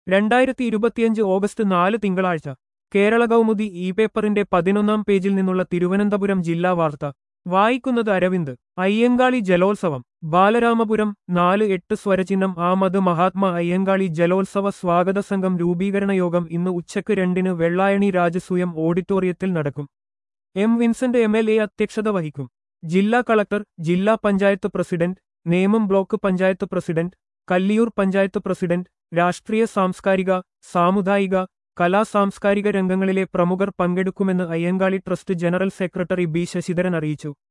2025 August 4 തിങ്കളാഴ്ച Kerala Kaumudi E പേപ്പറിന്റെ 11-ാം പേജിൽ നിന്നുള്ള തിരുവനന്തപുരം ജില്ലാ വാർത്ത വായിക്കുന്നത് അരവിന്ദ്. അയ്യങ്കാളി ജലോത്സവം ബാലരാമപുരം 4-8 സ്വരചിഹ്നം ആമത് മഹാത്മാ അയ്യങ്കാളി ജലോത്സവ സ്വാഗത സംഘം രൂപീകരണ യോഗം ഇന്ന് ഉച്ചയ്ക്ക് 2-ന് വെള്ളായണി രാജസൂയം ഓഡിറ്റോറിയത്തിൽ നടക്കും. M Vincent MLA. അധ്യക്ഷത വഹിക്കും. ജില്ലാ കളക്ടർ, ജില്ലാ panchayat president, Nemam block panchayat president, Kalliyoor panchayat president, രാഷ്ട്രീയ സാംസ്കാരിക, സാമുദായിക, കലാ സാംസ്കാരിക രംഗങ്ങളിലെ പ്രമുഖർ പങ്കെടുക്കുമെന്ന് Ayyankali trust general secretary B. Sasidharan അറിയിച്ചു.